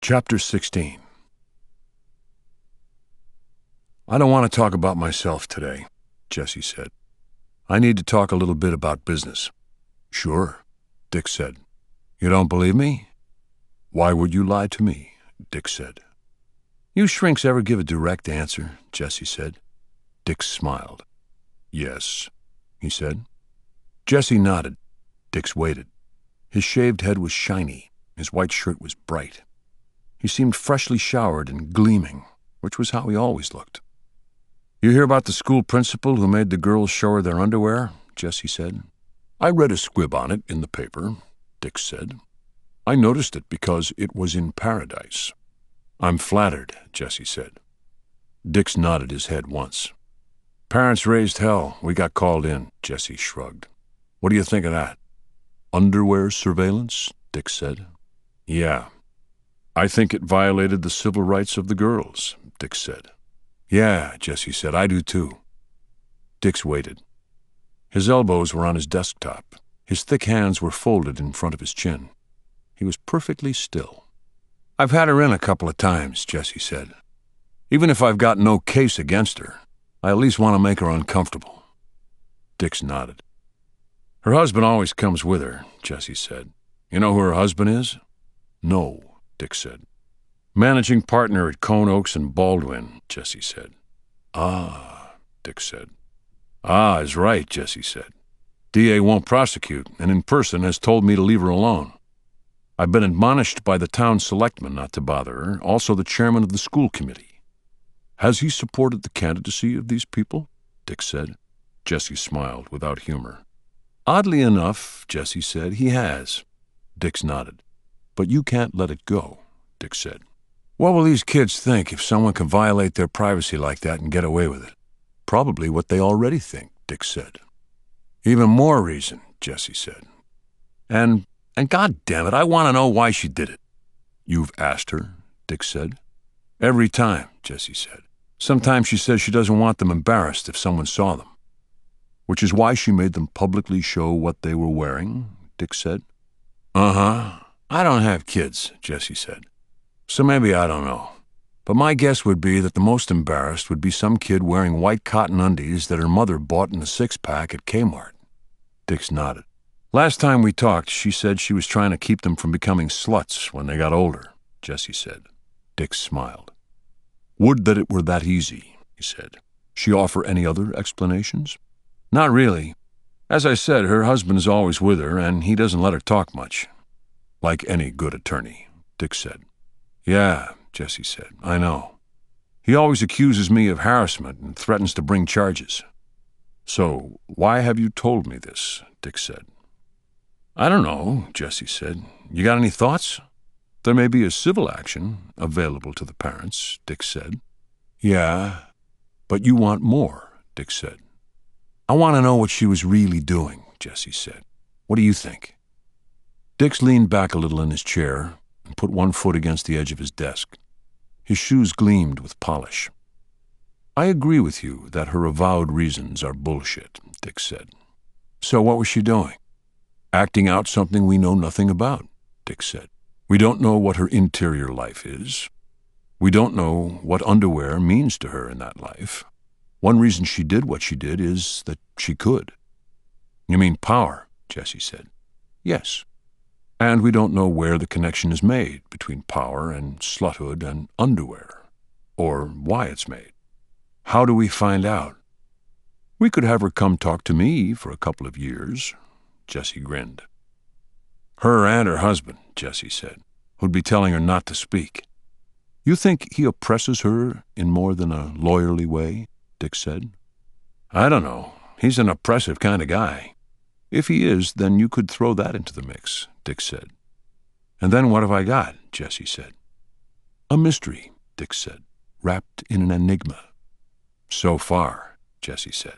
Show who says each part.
Speaker 1: Chapter 16. "I don't want to talk about myself today," Jesse said. "I need to talk a little bit about business." "Sure," Dick said. "You don't believe me?" "Why would you lie to me?" Dick said. "You shrinks ever give a direct answer," Jesse said. Dick smiled. "Yes," he said. Jesse nodded. Dick waited. His shaved head was shiny. His white shirt was bright. He seemed freshly showered and gleaming, which was how he always looked. "You hear about the school principal who made the girls show her their underwear?" Jesse said. "I read a squib on it in the paper," Dick said. "I noticed it because it was in Paradise." "I'm flattered," Jesse said. Dick nodded his head once. "Parents raised hell. We got called in," Jesse shrugged. "What do you think of that?" "Underwear surveillance?" Dick said. "Yeah. I think it violated the civil rights of the girls," Dick said. "Yeah," Jesse said, "I do too." Dick waited. His elbows were on his desktop. His thick hands were folded in front of his chin. He was perfectly still. "I've had her in a couple of times," Jesse said. "Even if I've got no case against her, I at least want to make her uncomfortable." Dick nodded. "Her husband always comes with her," Jesse said. "You know who her husband is?" "No," Dick said. "Managing partner at Cone Oaks and Baldwin," Jesse said. "Ah," Dick said. "Ah is right," Jesse said. "DA won't prosecute, and in person has told me to leave her alone. I've been admonished by the town selectman not to bother her, also the chairman of the school committee." "Has he supported the candidacy of these people?" Dick said. Jesse smiled without humor. "Oddly enough," Jesse said, "he has." Dick nodded. "But you can't let it go," Dick said. "What will these kids think if someone can violate their privacy like that and get away with it?" "Probably what they already think," Dick said. "Even more reason," Jesse said. And God damn it, I want to know why she did it." "You've asked her?" Dick said. "Every time," Jesse said. "Sometimes she says she doesn't want them embarrassed if someone saw them." "Which is why she made them publicly show what they were wearing?" Dick said. "Uh-huh. I don't have kids," Jesse said. "So maybe I don't know. But my guess would be that the most embarrassed would be some kid wearing white cotton undies that her mother bought in a six-pack at Kmart." Dick nodded. "Last time we talked, she said she was trying to keep them from becoming sluts when they got older," Jesse said. Dick smiled. "Would that it were that easy," he said. "She offer any other explanations?" "Not really. As I said, her husband is always with her, and he doesn't let her talk much." "Like any good attorney," Dick said. "Yeah," Jesse said, "I know. He always accuses me of harassment and threatens to bring charges." "So why have you told me this?" Dick said. "I don't know," Jesse said. "You got any thoughts?" "There may be a civil action available to the parents," Dick said. "Yeah, but you want more," Dick said. "I want to know what she was really doing," Jesse said. "What do you think?" Dick leaned back a little in his chair and put one foot against the edge of his desk. His shoes gleamed with polish. "I agree with you that her avowed reasons are bullshit," Dick said. "So what was she doing?" "Acting out something we know nothing about," Dick said. "We don't know what her interior life is. We don't know what underwear means to her in that life. One reason she did what she did is that she could." "You mean power?" Jesse said. "Yes. And we don't know where the connection is made between power and sluthood and underwear, or why it's made. How do we find out?" "We could have her come talk to me for a couple of years." Jesse grinned. "Her and her husband," Jesse said, "would be telling her not to speak." "You think he oppresses her in more than a lawyerly way?" Dick said. "I don't know. He's an oppressive kind of guy." "If he is, then you could throw that into the mix," Dick said. "And then what have I got?" Jesse said. "A mystery," Dick said, "wrapped in an enigma." "So far," Jesse said.